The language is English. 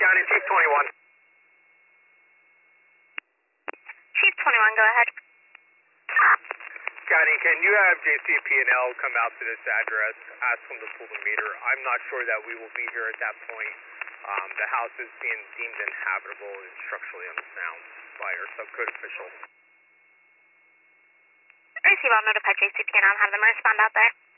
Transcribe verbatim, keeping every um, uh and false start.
County, Chief twenty-one. Chief twenty-one, go ahead. County, can you have J C P and L come out to this address, ask them to pull the meter? I'm not sure that we will be here at that point. Um, the house is being deemed inhabitable and structurally unsound by our subcode official. Receive, I'll notify J C P and I'll have them respond out there.